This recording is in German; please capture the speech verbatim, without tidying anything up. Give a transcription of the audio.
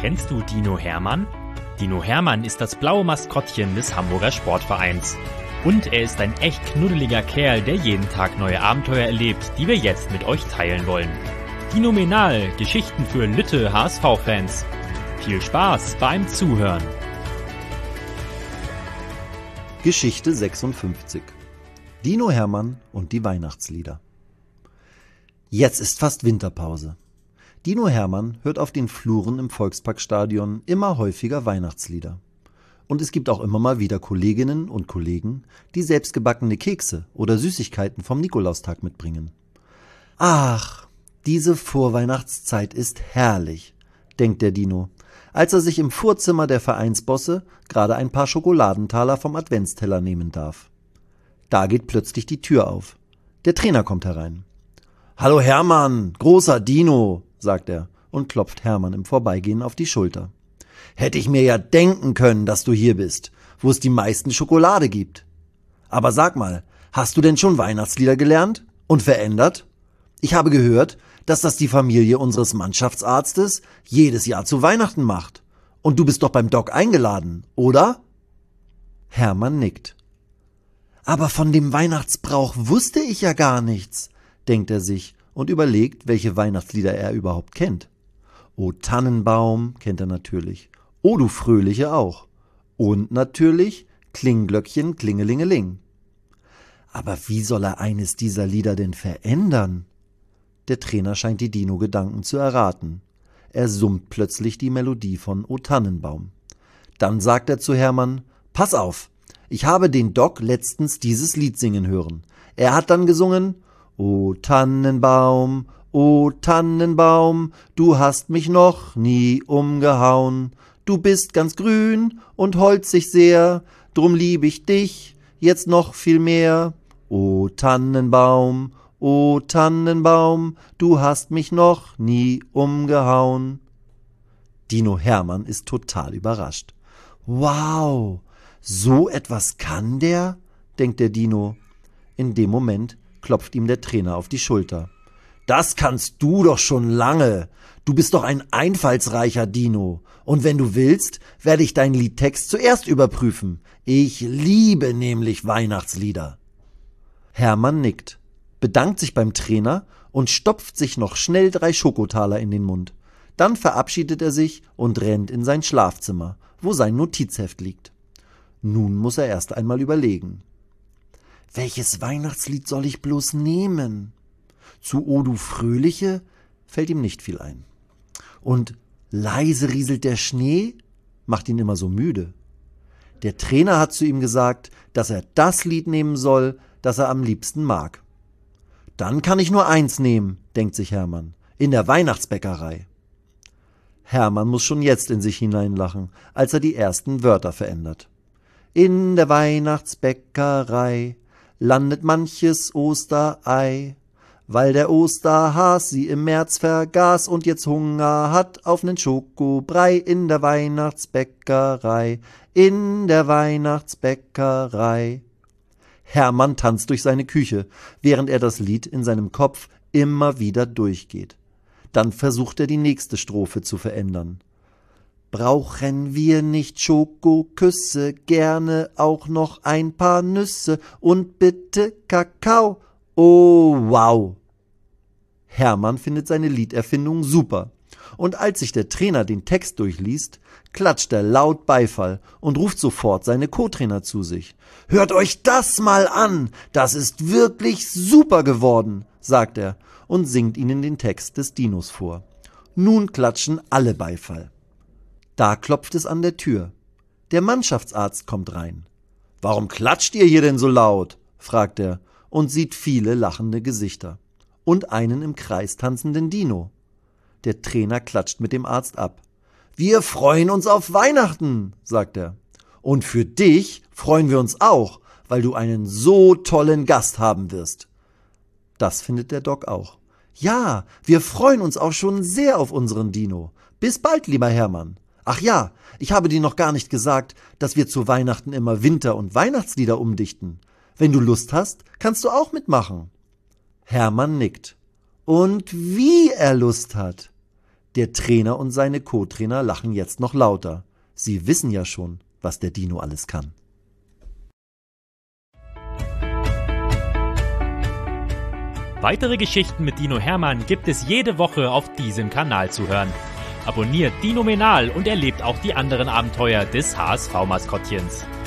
Kennst du Dino Hermann? Dino Hermann ist das blaue Maskottchen des Hamburger Sportvereins. Und er ist ein echt knuddeliger Kerl, der jeden Tag neue Abenteuer erlebt, die wir jetzt mit euch teilen wollen. Dinomenal, Geschichten für Lütte H S V-Fans. Viel Spaß beim Zuhören. Geschichte sechsundfünfzig. Dino Hermann und die Weihnachtslieder. Jetzt ist fast Winterpause. Dino Hermann hört auf den Fluren im Volksparkstadion immer häufiger Weihnachtslieder. Und es gibt auch immer mal wieder Kolleginnen und Kollegen, die selbstgebackene Kekse oder Süßigkeiten vom Nikolaustag mitbringen. Ach, diese Vorweihnachtszeit ist herrlich, denkt der Dino, als er sich im Vorzimmer der Vereinsbosse gerade ein paar Schokoladentaler vom Adventsteller nehmen darf. Da geht plötzlich die Tür auf. Der Trainer kommt herein. »Hallo Hermann, großer Dino«, sagt er und klopft Hermann im Vorbeigehen auf die Schulter. »Hätte ich mir ja denken können, dass du hier bist, wo es die meisten Schokolade gibt. Aber sag mal, hast du denn schon Weihnachtslieder gelernt und verändert? Ich habe gehört, dass das die Familie unseres Mannschaftsarztes jedes Jahr zu Weihnachten macht. Und du bist doch beim Doc eingeladen, oder?« Hermann nickt. »Aber von dem Weihnachtsbrauch wusste ich ja gar nichts«, denkt er sich und überlegt, welche Weihnachtslieder er überhaupt kennt. »O Tannenbaum« kennt er natürlich. »O du Fröhliche« auch. Und natürlich »Klingglöckchen, klingelingeling«. Aber wie soll er eines dieser Lieder denn verändern? Der Trainer scheint die Dino-Gedanken zu erraten. Er summt plötzlich die Melodie von »O Tannenbaum«. Dann sagt er zu Hermann, »Pass auf, ich habe den Doc letztens dieses Lied singen hören. Er hat dann gesungen, »O Tannenbaum, o Tannenbaum, du hast mich noch nie umgehauen. Du bist ganz grün und holzig sehr, drum lieb ich dich jetzt noch viel mehr. O Tannenbaum, o Tannenbaum, du hast mich noch nie umgehauen.« Dino Hermann ist total überrascht. »Wow, so etwas kann der?«, denkt der Dino. In dem Moment klopft ihm der Trainer auf die Schulter. »Das kannst du doch schon lange. Du bist doch ein einfallsreicher Dino. Und wenn du willst, werde ich deinen Liedtext zuerst überprüfen. Ich liebe nämlich Weihnachtslieder.« Hermann nickt, bedankt sich beim Trainer und stopft sich noch schnell drei Schokotaler in den Mund. Dann verabschiedet er sich und rennt in sein Schlafzimmer, wo sein Notizheft liegt. Nun muss er erst einmal überlegen. Welches Weihnachtslied soll ich bloß nehmen? Zu »O du Fröhliche« fällt ihm nicht viel ein. Und »Leise rieselt der Schnee« macht ihn immer so müde. Der Trainer hat zu ihm gesagt, dass er das Lied nehmen soll, das er am liebsten mag. »Dann kann ich nur eins nehmen«, denkt sich Hermann, »in der Weihnachtsbäckerei.« Hermann muss schon jetzt in sich hineinlachen, als er die ersten Wörter verändert. »In der Weihnachtsbäckerei landet manches Osterei, weil der Osterhas sie im März vergaß und jetzt Hunger hat auf nen Schokobrei. In der Weihnachtsbäckerei, in der Weihnachtsbäckerei.« Hermann tanzt durch seine Küche, während er das Lied in seinem Kopf immer wieder durchgeht. Dann versucht er die nächste Strophe zu verändern. »Brauchen wir nicht Schokoküsse, gerne auch noch ein paar Nüsse und bitte Kakao. Oh, wow!« Hermann findet seine Liederfindung super. Und als sich der Trainer den Text durchliest, klatscht er laut Beifall und ruft sofort seine Co-Trainer zu sich. »Hört euch das mal an! Das ist wirklich super geworden«, sagt er und singt ihnen den Text des Dinos vor. Nun klatschen alle Beifall. Da klopft es an der Tür. Der Mannschaftsarzt kommt rein. »Warum klatscht ihr hier denn so laut?«, fragt er und sieht viele lachende Gesichter. Und einen im Kreis tanzenden Dino. Der Trainer klatscht mit dem Arzt ab. »Wir freuen uns auf Weihnachten«, sagt er. »Und für dich freuen wir uns auch, weil du einen so tollen Gast haben wirst.« Das findet der Doc auch. »Ja, wir freuen uns auch schon sehr auf unseren Dino. Bis bald, lieber Hermann. Ach ja, ich habe dir noch gar nicht gesagt, dass wir zu Weihnachten immer Winter- und Weihnachtslieder umdichten. Wenn du Lust hast, kannst du auch mitmachen.« Hermann nickt. Und wie er Lust hat. Der Trainer und seine Co-Trainer lachen jetzt noch lauter. Sie wissen ja schon, was der Dino alles kann. Weitere Geschichten mit Dino Hermann gibt es jede Woche auf diesem Kanal zu hören. Abonniert Dinomenal und erlebt auch die anderen Abenteuer des H S V-Maskottchens.